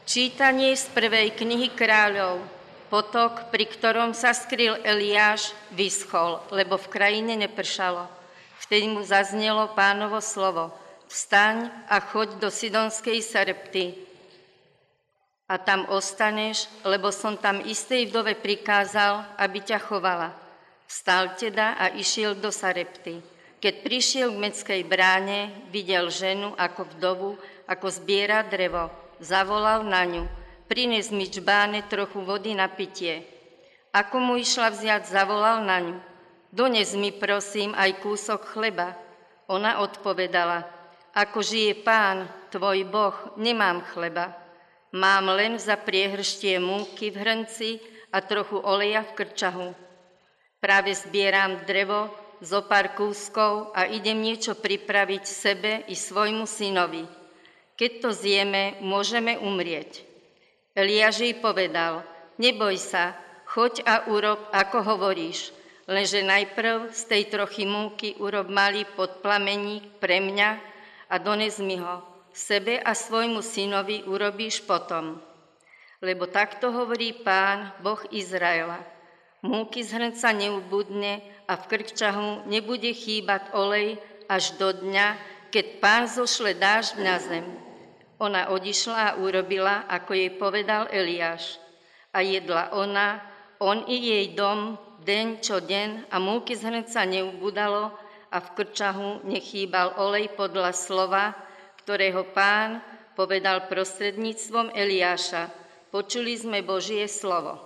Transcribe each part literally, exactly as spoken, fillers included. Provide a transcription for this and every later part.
Čítanie z prvej knihy Kráľov. Potok, pri ktorom sa skryl Eliáš, vyschol, lebo v krajine nepršalo. Vtedy mu zaznelo Pánovo slovo: Vstaň a choď do Sidonskej Sarepty a tam ostaneš, lebo som tam istej vdove prikázal, aby ťa chovala. Vstal teda a išiel do Sarepty. Keď prišiel k Metskej bráne, videl ženu ako vdovu, ako zbiera drevo. Zavolal na ňu: Prines mi čbáne trochu vody na pitie. Ako mu išla vziať, zavolal na ňu: Dones mi prosím aj kúsok chleba. Ona odpovedala: Ako žije Pán, tvoj Boh, nemám chleba. Mám len za priehrštie múky v hrnci a trochu oleja v krčahu. Práve zbieram drevo, zo pár kúskov a idem niečo pripraviť sebe i svojmu synovi. Keď to zjeme, môžeme umrieť. Eliáš jej povedal: Neboj sa, choď a urob, ako hovoríš, lenže najprv z tej trochy múky urob malý podplameník pre mňa a dones mi ho. Sebe a svojmu synovi urobíš potom. Lebo takto hovorí Pán, Boh Izraela: Múky z hrnca neubudne a v krčahu nebude chýbať olej až do dňa, keď Pán zošle dážď na zem. Ona odišla a urobila, ako jej povedal Eliáš. A jedla ona, on i jej dom, deň čo deň, a múky z hrnca neubudalo a v krčahu nechýbal olej podľa slova, ktorého Pán povedal prostredníctvom Eliáša. Počuli sme Božie slovo.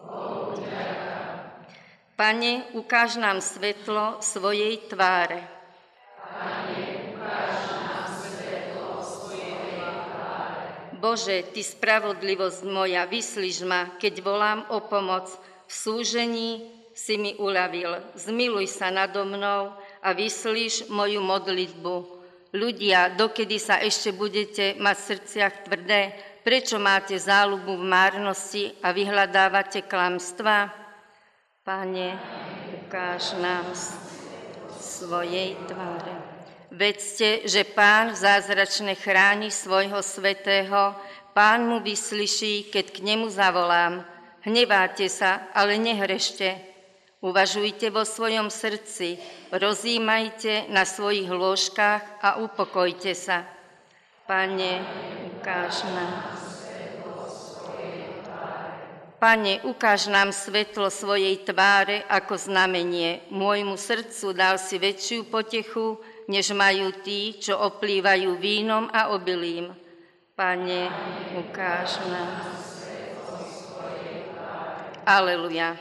Pane, ukáž nám svetlo svojej tváre. Pane, ukáž nám svetlo svojej tváre. Bože, Ty spravodlivosť moja, vyslíš ma, keď volám o pomoc. V súžení si mi uľavil. Zmiluj sa nado mnou a vyslíš moju modlitbu. Ľudia, dokedy sa ešte budete mať v srdciach tvrdé, prečo máte záľubu v márnosti a vyhľadávate klamstvá? Pane, ukáž nám svojej tváre. Vedzte, že Pán zázračne chráni svojho svätého, Pán mu vyslyší, keď k nemu zavolám. Hneváte sa, ale nehrešte. Uvažujte vo svojom srdci, rozjímajte na svojich lôžkach a upokojte sa. Pane, ukáž nám. Pane, ukáž nám svetlo svojej tváre ako znamenie. Môjmu srdcu dal si väčšiu potechu, než majú tí, čo oplývajú vínom a obilím. Pane, ukáž nám svetlo svojej tváre. Aleluja.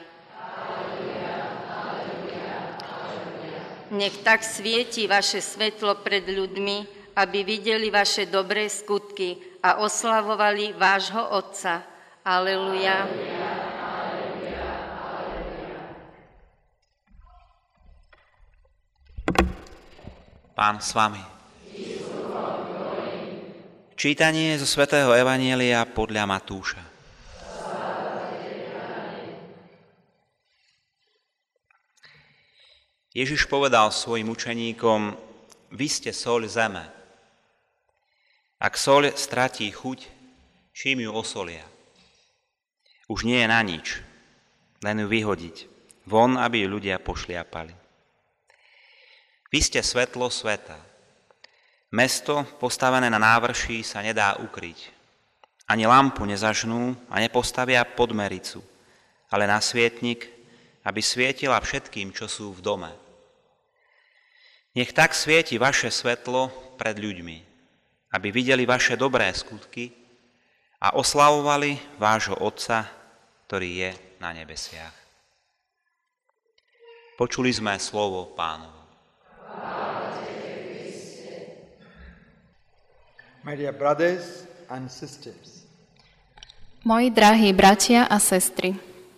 Nech tak svieti vaše svetlo pred ľuďmi, aby videli vaše dobré skutky a oslavovali vášho Otca. Aleluja. Pán s vami. Čítanie zo svätého Evanjelia podľa Matúša. Ježiš povedal svojim učeníkom: Vy ste soľ zeme. Ak soľ stratí chuť, čím ju osolia? Už nie je na nič, len ju vyhodiť von, aby ju ľudia pošliapali. Vy ste svetlo sveta. Mesto postavené na návrší sa nedá ukryť. Ani lampu nezažnú a nepostavia pod mericu, ale na svietnik, aby svietila všetkým, čo sú v dome. Nech tak svieti vaše svetlo pred ľuďmi, aby videli vaše dobré skutky a oslavovali vášho Otca, ktorý je na nebesiach. Počuli sme slovo Pánovo. My dear brothers and sisters. Moji drahí bratia a sestry.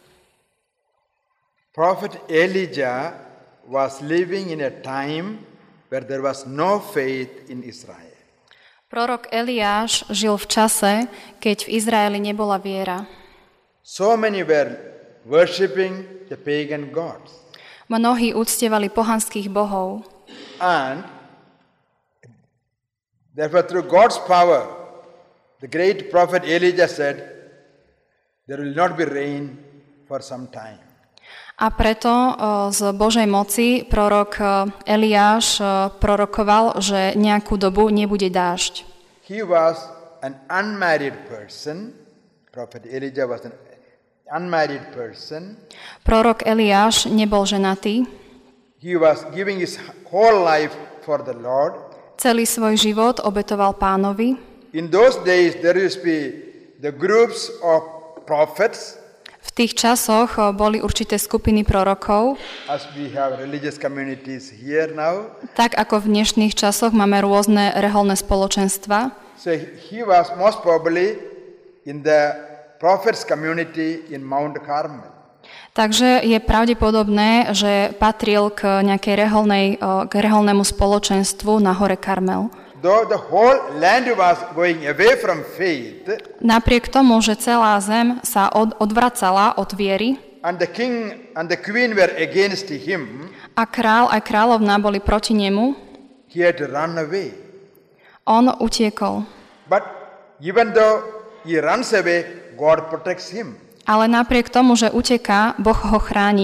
Prophet Elijah was living in a time where there was no faith in Israel. Prorok Eliáš žil v čase, keď v Izraeli nebola viera. So many were worshipping the pagan gods. Mnohí uctievali pohanských bohov. And therefore through God's power The great prophet Elijah said, there will not be rain for some time. A preto z Božej moci prorok Eliáš prorokoval, že nejakú dobu nebude dážď. He was an unmarried person. Prophet Elijah was an unmarried person. Prorok Eliáš nebol ženatý. He was giving his whole life for the Lord. Celý svoj život obetoval Pánovi. In those days there used to be the groups of prophets. V tých časoch boli určité skupiny prorokov, As we have religious communities here now. tak ako v dnešných časoch máme rôzne reholné spoločenstva. So he was most probably in the prophets community in Mount Carmel. Takže je pravdepodobné, že patril k nejakej reholnej, k reholnému spoločenstvu na hore Karmel. Though the whole land was going away from faith, Napriek tomu, že celá zem sa od, odvracala od viery and the king and the queen were against him, a král aj kráľovná boli proti nemu, he had to run away. on utiekol. But even though he runs away, God protects him. Ale napriek tomu, že uteká, Boh ho chráni.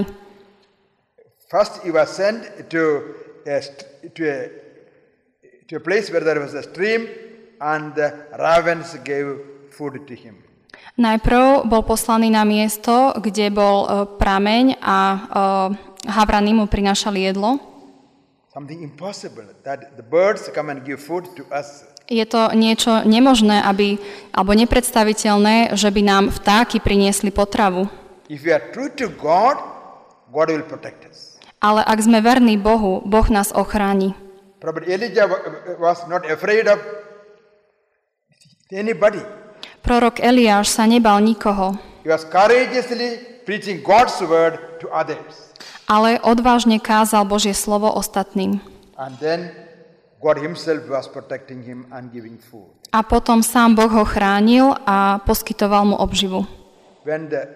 First he was sent to a, to a, to a place where there was a stream and the ravens gave food to him. Najprv bol poslaný na miesto, kde bol uh, prameň a uh, havrany mu prinášali jedlo. Something impossible, that the birds come and give food to us. Je to niečo nemožné, aby, alebo nepredstaviteľné, že by nám vtáky priniesli potravu. If we are true to God, God will protect us. Ale ak sme verní Bohu, Boh nás ochráni. Prophet Elijah was not afraid of anybody. Prorok Eliáš sa nebal nikoho, He was courageously preaching God's word to others. ale odvážne kázal Božie slovo ostatným. And then God himself was protecting him and giving food. A potom sám Boh ho chránil a poskytoval mu obživu. When the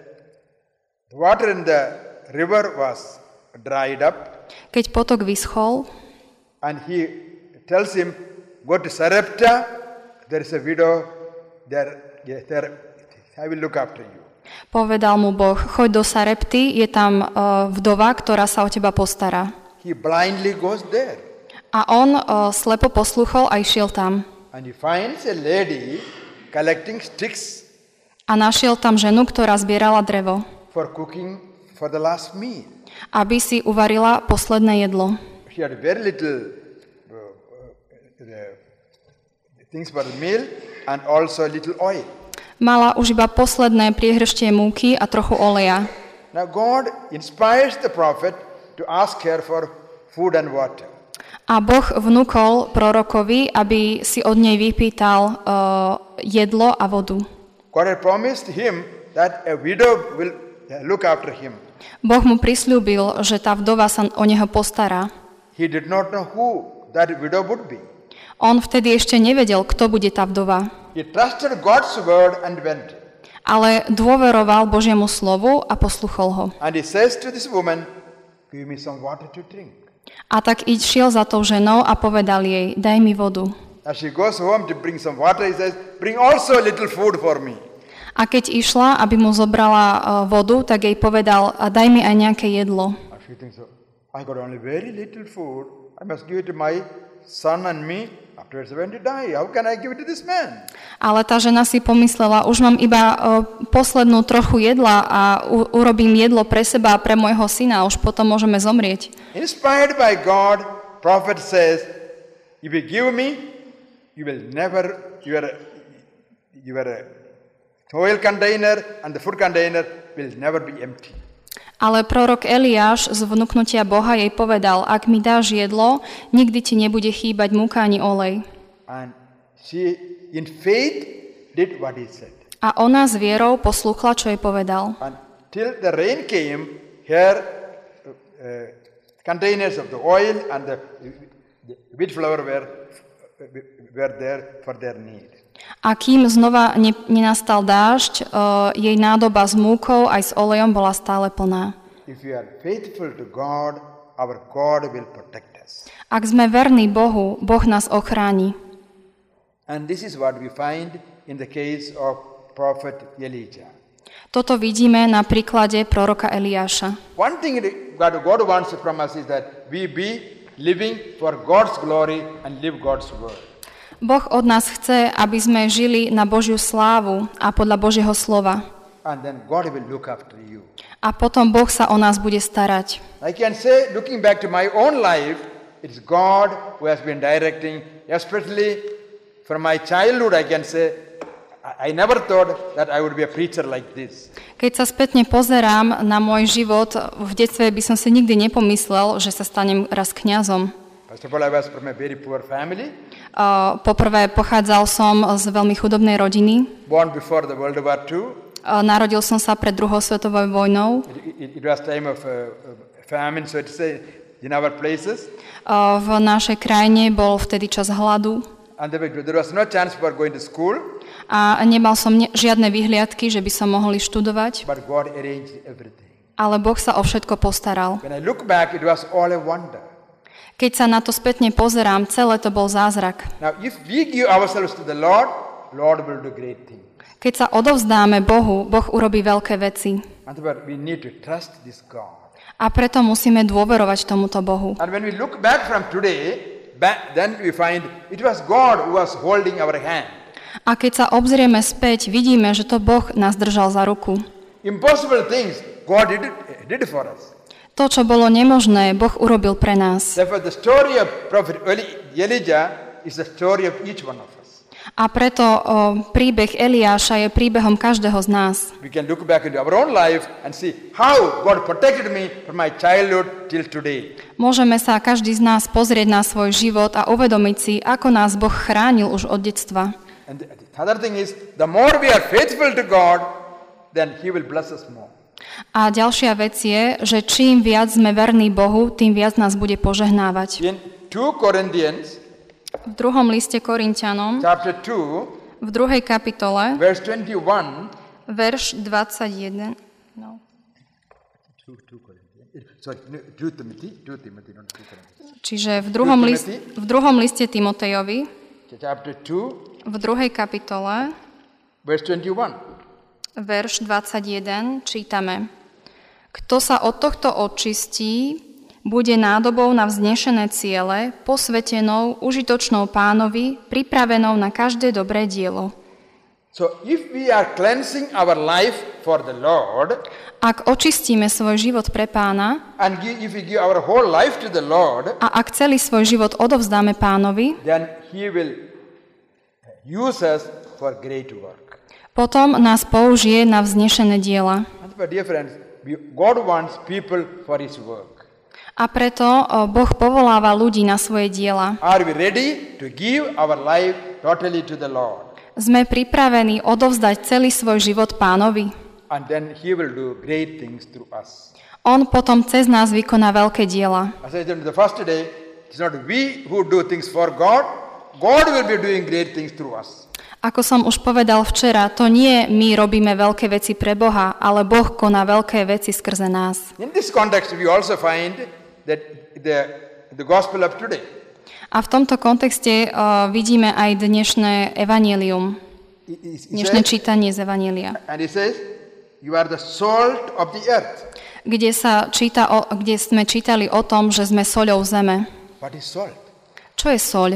water in the river was dried up, Keď potok vyschol, and he tells him, go to Sarepta, there is a widow there, there, I will look after you. povedal mu Boh, choď do Sarepty, je tam uh, vdova, ktorá sa o teba postará. He blindly goes there. A on uh, slepo posluchol a išiel tam. And he finds a lady collecting sticks A našiel tam ženu, ktorá zbierala drevo, for cooking for the last meal. aby si uvarila posledné jedlo. She had very little uh, uh, things for the meal and also little oil. Mala už iba posledné priehrštie múky a trochu oleja. Now God inspires the prophet to ask her for food and water. A Boh vnúkol prorokovi, aby si od nej vypýtal uh, jedlo a vodu. God had promised him that a widow will look after him. Boh mu prisľúbil, že tá vdova sa o neho postará. He did not know who that widow would be. On vtedy ešte nevedel, kto bude tá vdova. He trusted God's word and went. Ale dôveroval Božiemu slovu a posluchol ho. And he says to this woman, give me some water to drink. A tak išiel za tou ženou a povedal jej, daj mi vodu. As she goes home to bring some water, he says, bring also a little food for me. A keď išla, aby mu zobrala uh, vodu, tak jej povedal, a daj mi aj nejaké jedlo. And she thinks, I got only very little food. I must give it to my son and me. Afterwards, when to die, how can I give it to this man? Ale tá žena si pomyslela, už mám iba uh, poslednú trochu jedla a u- urobím jedlo pre seba a pre môjho syna, už potom môžeme zomrieť. Inspired by God, prophet says, if you give me, you will never, your, your oil container and the food container will never be empty. Ale prorok Eliáš z vnuknutia Boha jej povedal, ak mi dáš jedlo, nikdy ti nebude chýbať múka ani olej. And she, in faith, did what he said. A ona s vierou poslúchla, čo jej povedal. Until the rain came, her uh, containers of the oil and the wheat flour were, were there for their need. A kým znova ne, nenastal dážď, uh, jej nádoba s múkou aj s olejom bola stále plná. If we are faithful to God, our God will protect us. Ak sme verní Bohu, Boh nás ochráni. And this is what we find in the case of prophet Elijah. Toto vidíme na príklade proroka Eliáša. One thing God, God wants from us is that we be living for God's glory and live God's word. Boh od nás chce, aby sme žili na Božiu slávu a podľa Božieho slova. And then God will look after you. A potom Boh sa o nás bude starať. I can say, looking back to my own life, it's God who has been directing, especially from my childhood, I can say, I never thought that I would be a preacher like this. Keď sa spätne pozerám na môj život, v detstve by som si nikdy nepomyslel, že sa stanem raz kňazom. First of all, I was from a very poor family. Uh, poprvé pochádzal som z veľmi chudobnej rodiny. Born before the World War Two. Uh, narodil som sa pred druhou svetovou vojnou. It, it, it was time of uh, famine, so to say, in our places. Uh, v našej krajine bol vtedy čas hladu. And there was no chance for going to school. A nemal som ne- žiadne vyhliadky, že by som mohol ísť študovať. But God arranged everything. Ale Boh sa o všetko postaral. When I look back, it was all a wonder. Keď sa na to spätne pozerám, celé to bol zázrak. Now, if we give ourselves to the Lord, Lord will do great things. Keď sa odovzdáme Bohu, Boh urobí veľké veci. And we need to trust this God. A preto musíme dôverovať tomuto Bohu. And when we look back from today, back, then we find it was God who was holding our hand. A keď sa obzrieme späť, vidíme, že to Boh nás držal za ruku. Impossible things God did, did for us. To, čo bolo nemožné, Boh urobil pre nás. Therefore, the story of prophet Elijah is the story of each one of us. A preto o, príbeh Eliáša je príbehom každého z nás. We can look back into our own life and see how God protected me from my childhood till today. Môžeme sa každý z nás pozrieť na svoj život a uvedomiť si, ako nás Boh chránil už od detstva. And the other thing is, the more we are faithful to God, then He will bless us more. A ďalšia vec je, že čím viac sme verní Bohu, tým viac nás bude požehnávať. In two Corinthians, V druhom liste Korinťanom, chapter two, v druhej kapitole, verse twenty-one, verš dvadsaťjeden. No. two, two Corinthians, sorry, two Timothy, two Timothy, not two Corinthians. Čiže v druhom, list, v druhom liste Timotejovi, Chapter two, v druhej kapitole, verse twenty-one. verš dvadsaťjeden, čítame: Kto sa od tohto očistí, bude nádobou na vznešené ciele, posvetenou, užitočnou Pánovi, pripravenou na každé dobré dielo. So if we are cleansing our life for the Lord, Ak očistíme svoj život pre Pána and give, if we give our whole life to the Lord, a ak celý svoj život odovzdáme Pánovi, then He will use us for great work. potom nás použije na vznešené diela. And but dear friends, we, God wants people for His work. A preto o, Boh povoláva ľudí na svoje diela. Are we ready to give our life totally to the Lord? Sme pripravení odovzdať celý svoj život Pánovi. And then He will do great things through us. On potom cez nás vykoná veľké diela. As I said the first day, it's not we who do things for God. God will be doing great things through us. Ako som už povedal včera, to nie my robíme veľké veci pre Boha, ale Boh koná veľké veci skrze nás. In this context, we also find that the, the gospel of today. A v tomto kontexte uh, vidíme aj dnešné evanjelium, It- it dnešné says- čítanie z evanjelia, And it says, you are the salt of the earth. kde, sa číta o, kde sme čítali o tom, že sme soľou zeme. What is salt? Čo je soľ?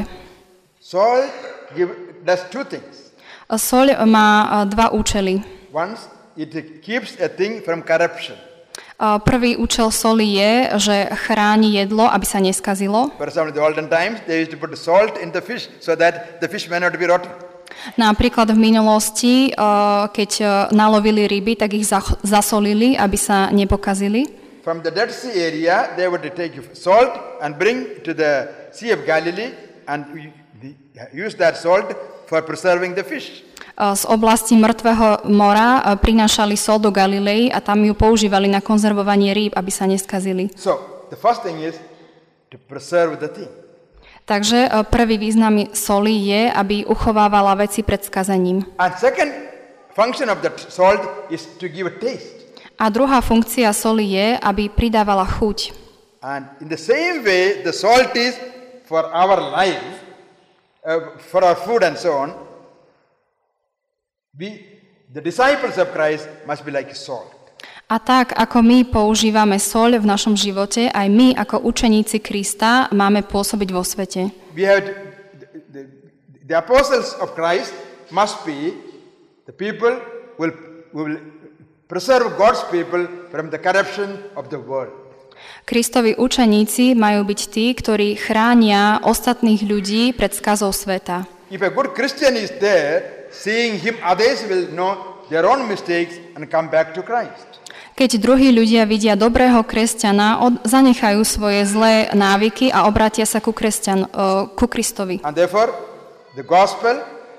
Salt give, does two things. Soľ má uh, dva účely. One, it keeps a thing from corruption. Uh, Prvý účel soli je, že chráni jedlo, aby sa neskazilo. For example, in the olden times, they used to put salt in the fish so that the fish may not be rotten. Napríklad v minulosti, uh, keď uh, nalovili ryby, tak ich zach- zasolili, aby sa nepokazili. From the Dead Sea area, they would take salt and bring to the Sea of Galilee and we- we use that salt for preserving the fish. Uh, Z oblasti Mŕtvého mora uh, prinášali sol do Galilei a tam ju používali na konzervovanie rýb, aby sa neskazili. So, the first thing is to preserve the thing. Takže uh, prvý význam soli je, aby uchovávala veci pred skazením. And second function of the salt is to give a taste. A druhá funkcia soli je, aby pridávala chuť. And in the same way, the salt is for our life, uh, for our food and so on. We, the disciples of Christ must be like salt. A tak, ako my používame soľ v našom živote, aj my, ako učeníci Krista, máme pôsobiť vo svete. We have to, the, the, the apostles of Christ must be the people who will, who will preserve God's people from the corruption of the world. Kristovi učeníci majú byť tí, ktorí chránia ostatných ľudí pred skazou sveta. If a good Christian is there, seeing him, others will know their own mistakes and come back to Christ. Keď druhí ľudia vidia dobrého kresťana, od, zanechajú svoje zlé návyky a obrátia sa ku, kresťan, uh, ku Kristovi. And therefore, the gospel,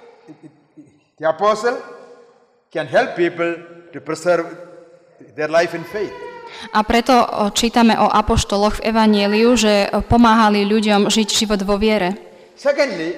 the apostle, can help people to preserve their life in faith. A preto uh, čítame o apoštoloch v Evanjeliu, že uh, pomáhali ľuďom žiť život vo viere. Secondly,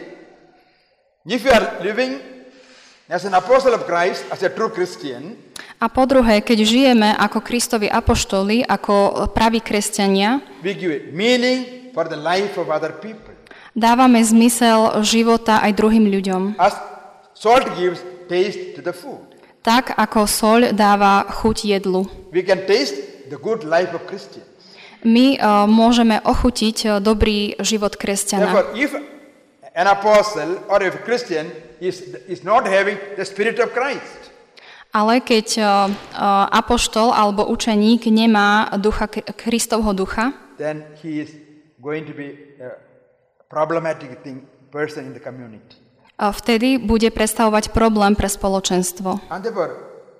if you are living as an apostle of Christ, as a true Christian, a po druhé, keď žijeme ako Kristovi apoštoli, ako praví kresťania, we give meaning for the life of other people. Dávame zmysel života aj druhým ľuďom. As salt gives taste to the food. Tak ako soľ dáva chuť jedlu. We can taste the good life of Christians. My uh, môžeme ochutiť uh, dobrý život kresťana. Therefore, if an apostle or a Christian is, is not having the spirit of Christ, ale keď uh, uh, apoštol alebo učeník nemá ducha Kristovho ducha, then he is going to be a problematic thing, person in the community. Uh, vtedy bude predstavovať problém pre spoločenstvo. And therefore,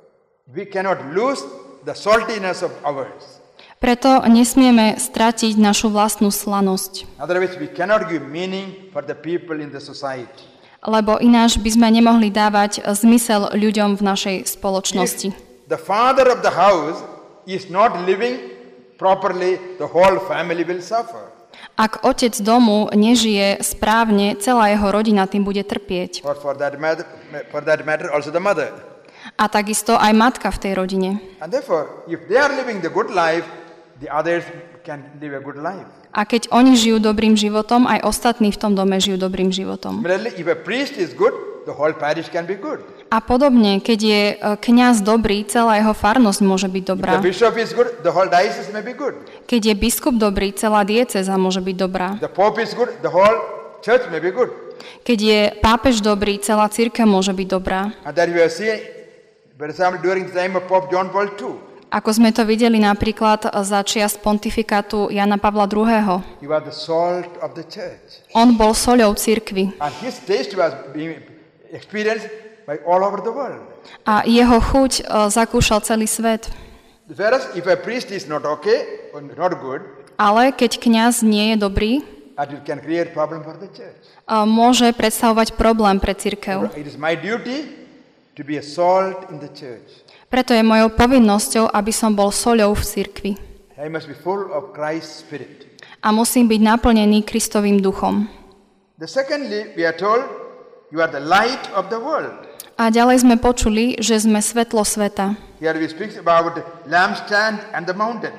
we cannot lose the saltiness of ours. Preto nesmieme stratiť našu vlastnú slanosť. Otherwise, we cannot give meaning for the people in the society. Lebo ináč by sme nemohli dávať zmysel ľuďom v našej spoločnosti. If the father of the house is not living properly, the whole family will suffer. Ak otec domu nežije správne, celá jeho rodina tým bude trpieť. Or for that matter, for that matter also the mother. A takisto aj matka v tej rodine. And therefore, if they are living the good life, the others can live a good life. A keď oni žijú dobrým životom, aj ostatní v tom dome žijú dobrým životom. Similarly, if a priest is good, the whole parish can be good. A podobne, keď je kňaz dobrý, celá jeho farnosť môže byť dobrá. If the bishop is good, the whole diocese may be good. Keď je biskup dobrý, celá diecéza môže byť dobrá. The pope is good, the whole church may be good. Keď je pápež dobrý, celá cirkev môže byť dobrá. And that we have seen, for example, during the time of Pope John Paul the second. Ako sme to videli napríklad za čias pontifikátu Jana Pavla druhého. He was the salt of the church. On bol soľou cirkvi. And his taste was being experienced by all over the world. A jeho chuť uh, zakúšal celý svet. Whereas if a priest is not okay, or not good, Ale keď kňaz nie je dobrý, that it can create problem for the church. uh, môže predstavovať problém pre cirkev. It is my duty to be a salt in the church. Preto je mojou povinnosťou, aby som bol soľou v cirkvi. I must be full of Christ's spirit. A musím byť naplnený Kristovým duchom. The secondly, we are told, you are the light of the world. A ďalej sme počuli, že sme svetlo sveta. Here we speak about the lampstand and the mountain.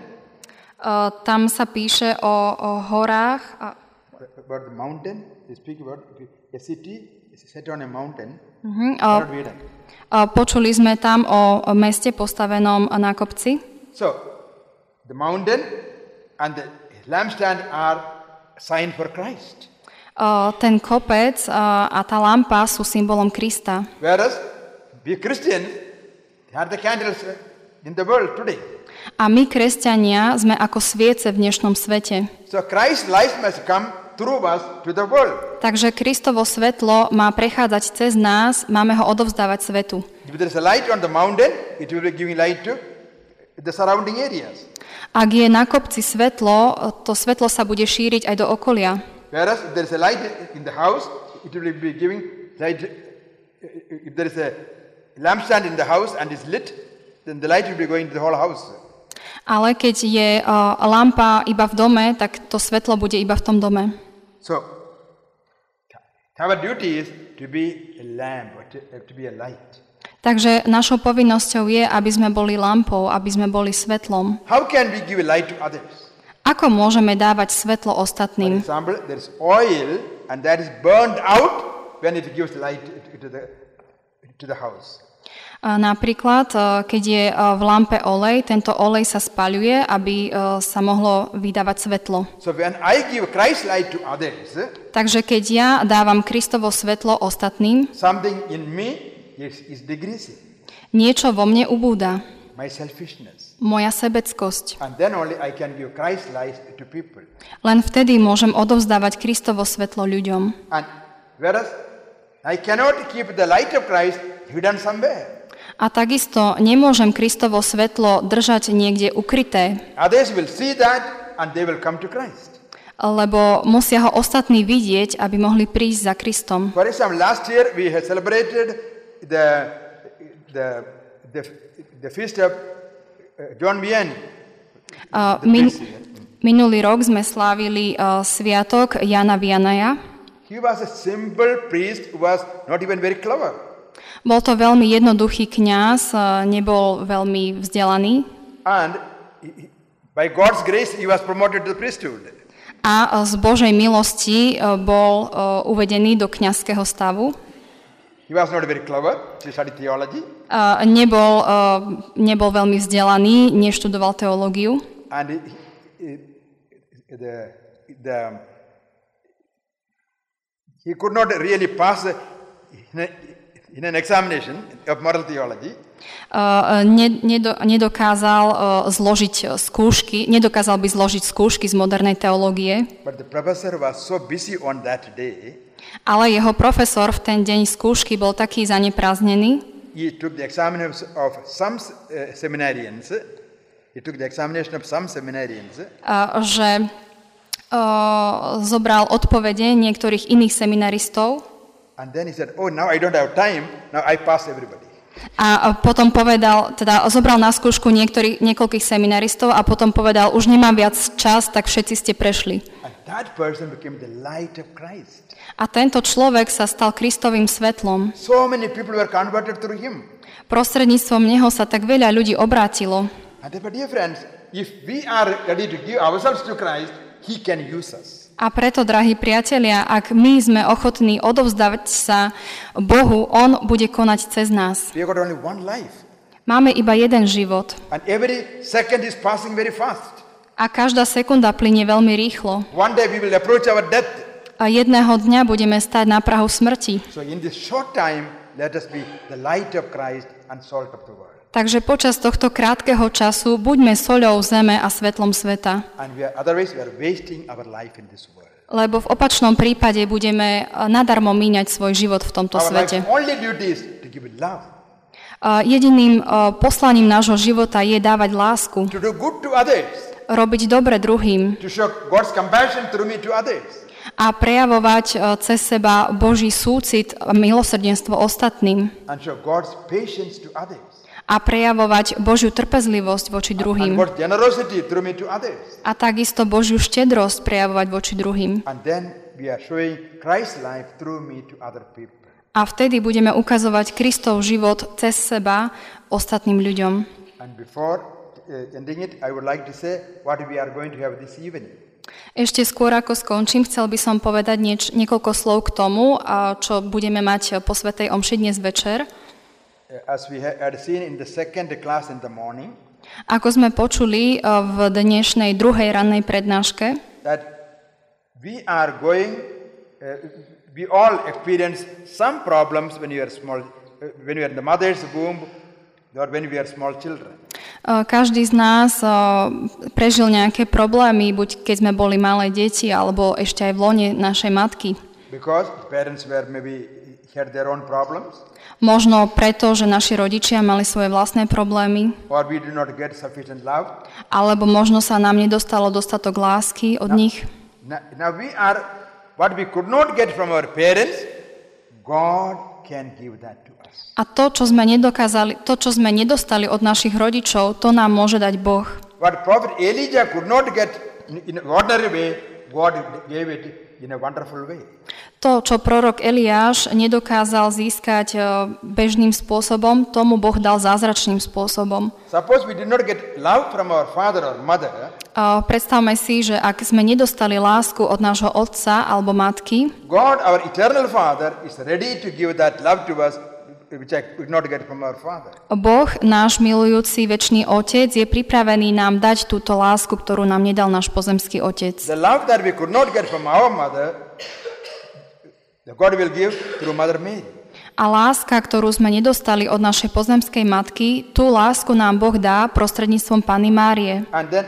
Uh, tam sa píše o, o horách. A... About the mountain, they speak about a city is set on a mountain. Uh-huh, uh, uh, počuli sme tam o, o meste postavenom na kopci. So, the mountain and the lampstand are a sign for Christ. Uh, ten kopec uh, a tá lampa sú symbolom Krista. Whereas we Christians are the candles in the world today. A my, kresťania, sme ako sviece v dnešnom svete. So Christ's light must come through us to the world. Takže Kristovo svetlo má prechádzať cez nás, máme ho odovzdávať svetu. If there is a light on the mountain, it will be giving light to the surrounding areas. Ak je na kopci svetlo, to svetlo sa bude šíriť aj do okolia. Whereas if there is a light in the house, it will be giving light. If there is a lampstand in the house and is lit, then the light will be going to the whole house. Ale keď je uh, lampa iba v dome, tak to svetlo bude iba v tom dome. So, our duty is to be a lamp, or to, uh, to be a light. Takže našou povinnosťou je, aby sme boli lampou, aby sme boli svetlom. How can we give a light to others? Ako môžeme dávať svetlo For ostatným? example, there is oil and that is burned out when it gives light to the, to the house. Napríklad, keď je v lampe olej, tento olej sa spaľuje, aby sa mohlo vydávať svetlo. So when I give Christ light to others, Takže keď ja dávam Kristovo svetlo ostatným, something in me is, is decreasing. Niečo vo mne ubúda. My selfishness. Moja sebeckosť. And then only I can give Christ light to people. Len vtedy môžem odovzdávať Kristovo svetlo ľuďom. And whereas I cannot keep the light of Christ hidden somewhere. A takisto nemôžem Kristovo svetlo držať niekde ukryté, Others will see that and they will come to Christ. lebo musia ho ostatní vidieť, aby mohli prísť za Kristom. For example, last year we had celebrated the the the, the feast of uh, John Vianney. Uh, min, minulý rok sme slávili uh, sviatok Jana Viannaya. He was a simple priest who was not even very clever. Bol to veľmi jednoduchý kňaz, uh, nebol veľmi vzdelaný. And he, by God's grace he was promoted to the priesthood. A uh, z Božej milosti uh, bol uh, uvedený do kňazského stavu. He was not very clever, he studied theology. Uh, nebol, uh, nebol veľmi vzdelaný, neštudoval teológiu. And he, he, the, the, he could not really pass in, a, in an examination of moral theology. Uh, ne, nedo, nedokázal uh, zložiť skúšky, nedokázal by zložiť skúšky z modernej teológie. But the professor was so busy on that day. Ale jeho profesor v ten deň skúšky bol taký zaneprázdnený. He took the examination of some uh, seminarians. He took the examination of some seminarians. Uh, že uh, zobral odpovede niektorých iných seminaristov. And then he said, oh, now I don't have time, now I pass everybody. A potom povedal, teda zobral na skúšku niektorých, niekoľkých seminaristov a potom povedal, už nemám viac čas, tak všetci ste prešli. And that person became the light of Christ. A tento človek sa stal Kristovým svetlom. So many people were converted through him. Prostredníctvom neho sa tak veľa ľudí obrátilo. And but dear friends, if we are ready to give ourselves to Christ, he can use us. A preto, drahí priatelia, ak my sme ochotní odovzdávať sa Bohu, on bude konať cez nás. We have got only one life. Máme iba jeden život. And every second is passing very fast. A každá sekunda plynie veľmi rýchlo. One day we will approach our death. A jedného dňa budeme stať na prahu smrti. So in this short time, let us be the light of Christ and salt of the world. Takže počas tohto krátkeho času buďme soľou zeme a svetlom sveta. And we are, otherwise we are wasting our life in this world. Lebo v opačnom prípade budeme nadarmo míňať svoj život v tomto Our svete. life only duty is to give love. Jediným poslaním nášho života je dávať lásku, To do good to others. robiť dobre druhým To show God's compassion through me to others. a prejavovať cez seba Boží súcit a milosrdenstvo ostatným And show God's patience to others. a prejavovať Božiu trpezlivosť voči And druhým God's generosity through me to others. a takisto Božiu štedrosť prejavovať voči druhým. And then we are showing Christ's life through me to other people. A vtedy budeme ukazovať Kristov život cez seba ostatným ľuďom. And before uh, ending it, I would like to say what we are going to have this evening. Ešte skôr ako skončím, chcel by som povedať nieč, niekoľko slov k tomu, čo budeme mať po svätej omši dnes večer. As we had seen in the second class in the morning, Ako sme počuli v dnešnej druhej rannej prednáške, that we are going, uh, we all experience some problems when you are small, uh, when you are in the mother's womb, or when we are small children. Každý z nás prežil nejaké problémy, buď keď sme boli malé deti, alebo ešte aj v lone našej matky. Because parents were maybe had their own problems. Možno preto, že naši rodičia mali svoje vlastné problémy, Or we do not get sufficient love. alebo možno sa nám nedostalo dostatok lásky od nich. Now, now we are, what we could not get from our parents, God can give that to us. A to, čo sme nedokázali, to, čo sme nedostali od našich rodičov, to nám môže dať Boh. What Prophet Elijah could not get in an ordinary way, God gave it in a wonderful way. To, čo prorok Eliáš nedokázal získať bežným spôsobom, tomu Boh dal zázračným spôsobom. Suppose we did not get love from our father or mother. Predstavme si, že ak sme nedostali lásku od nášho otca alebo matky, God, our eternal Father, is ready to give that love to us which I could not get from our Father. Boh, náš milujúci večný Otec, je pripravený nám dať túto lásku, ktorú nám nedal náš pozemský Otec. The love that we could not get from our mother, the God will give through Mother Mary. A láska, ktorú sme nedostali od našej pozemskej matky, tú lásku nám Boh dá prostredníctvom Panny Márie. And then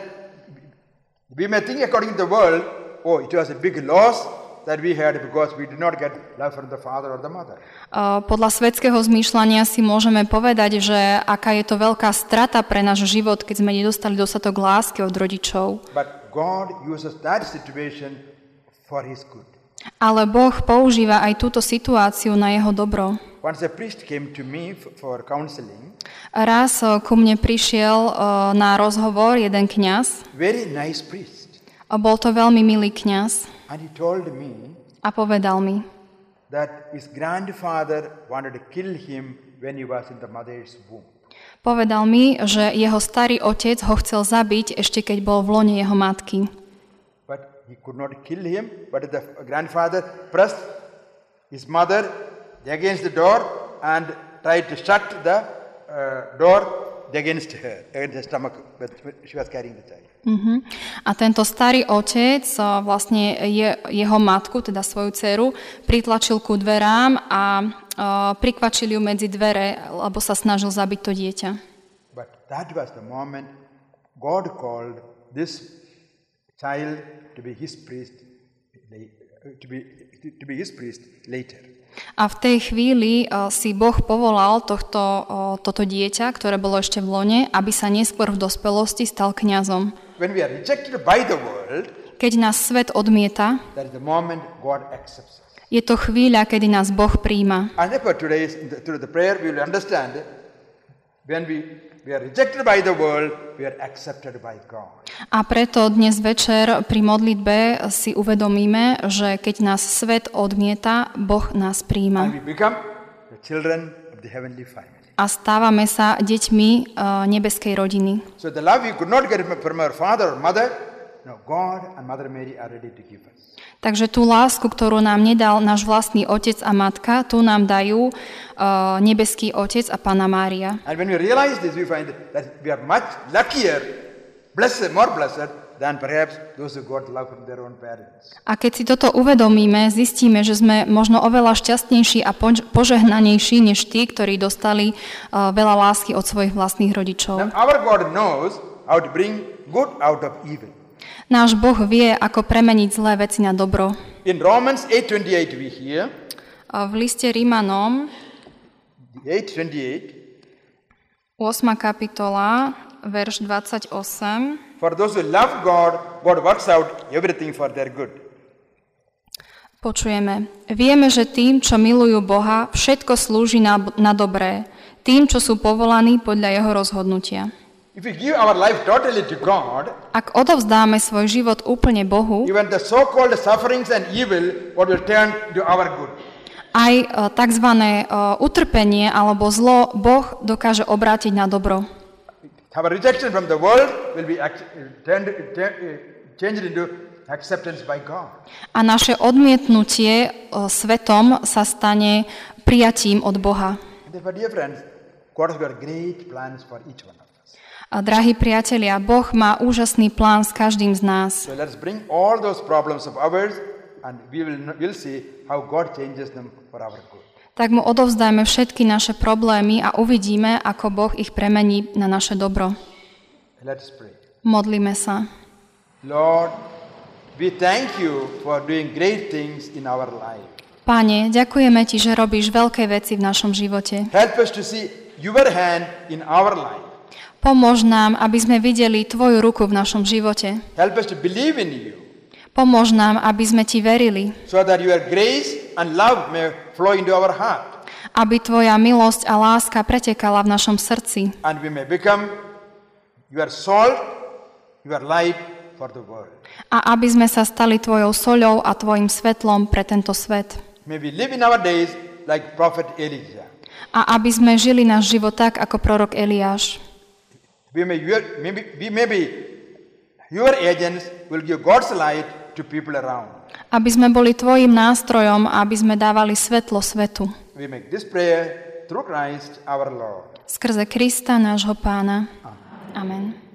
we may think according to the world, oh, it was a big loss that we had because we did not get love from the father or the mother. Podľa svetského zmýšľania si môžeme povedať, že aká je to veľká strata pre náš život, keď sme nedostali dostatok lásky od rodičov. But God uses that situation for His good. Ale Boh používa aj túto situáciu na jeho dobro. Once a priest came to me for counseling. Raz ku mne prišiel na rozhovor jeden kňaz. Very nice priest. A bol to veľmi milý kňaz. And he told me a povedal mi, that his grandfather wanted to kill him when he was in the mother's womb. Povedal mi, že jeho starý otec ho chcel zabiť ešte keď bol v lone jeho matky. But he could not kill him, but the grandfather pressed his mother against the door and tried to shut the uh, door against her, against her stomach, but she was carrying the child. Uh-huh. A tento starý otec vlastne je, jeho matku, teda svoju dceru, pritlačil ku dverám a uh, prikvačil ju medzi dvere, lebo sa snažil zabiť to dieťa. But that was the moment God called this child to be his priest, to be, to be his priest later. A v tej chvíli uh, si Boh povolal tohto, uh, toto dieťa, ktoré bolo ešte v lone, aby sa neskôr v dospelosti stal kňazom. When we are rejected by the world, keď nás svet odmieta, that is the moment God accepts us. Je to chvíľa, kedy nás Boh prijíma. And therefore today, through the prayer, we will understand when we, we are rejected by the world, we are accepted by God. A preto dnes večer pri modlitbe si uvedomíme, že keď nás svet odmieta, Boh nás prijíma. And we become the children of the heavenly family. A stávame sa deťmi uh, nebeskej rodiny. So the love we could not get from our father or mother, no, God and Mother Mary are ready to give us. Takže tú lásku, ktorú nám nedal náš vlastný otec a matka, tu nám dajú uh, nebeský otec a Panna Mária. And when we realize this, we find that we are much luckier, blessed, more blessed than perhaps those who got love from their own parents. A keď si toto uvedomíme, zistíme, že sme možno oveľa šťastnejší a požehnanejší než tí, ktorí dostali uh, veľa lásky od svojich vlastných rodičov. Now, our God knows how to bring good out of evil. Náš Boh vie, ako premeniť zlé veci na dobro. In Romans eight twenty-eight we hear, v liste Rímanom eight twenty-eight, ôsma kapitola, verš dvadsaťosem. For those who love God, God works out everything for their good. Počujeme. Vieme, že tým, čo milujú Boha, všetko slúži na, na dobré. Tým, čo sú povolaní podľa jeho rozhodnutia. If we give our life totally to God, ak odovzdáme svoj život úplne Bohu, even the so-called sufferings and evil, what will turn to our good. Aj uh, tzv. Uh, utrpenie alebo zlo Boh dokáže obrátiť na dobro. Our rejection from the world will be turned, changed into acceptance by God. A naše odmietnutie uh, svetom sa stane prijatím od Boha. And therefore, dear friends, God has got great plans for each one of us. A drahí priatelia, Boh má úžasný plán s každým z nás. So let's bring all those problems of ours and we will we'll see how God changes them for our good. Tak mu odovzdajme všetky naše problémy a uvidíme, ako Boh ich premení na naše dobro. Let us pray. Modlíme sa. Lord, we thank you for doing great things in our life. Pane, ďakujeme ti, že robíš veľké veci v našom živote. Help us to see your hand in our life. Pomôž nám, aby sme videli tvoju ruku v našom živote. Help us to believe in you. Pomôž nám, aby sme ti verili. So that your grace and love may flow into our heart. Aby tvoja milosť a láska pretekala v našom srdci. And we may become your salt, your light for the world. A aby sme sa stali tvojou soľou a tvojim svetlom pre tento svet. May we live in our days like prophet Elijah. A aby sme žili náš život tak, ako prorok Eliáš. We may, maybe, we may be your agents will give God's light to people around. Aby sme boli tvojim nástrojom a aby sme dávali svetlo svetu. We make this prayer through Christ our Lord. Skrze Krista, nášho Pána. Amen.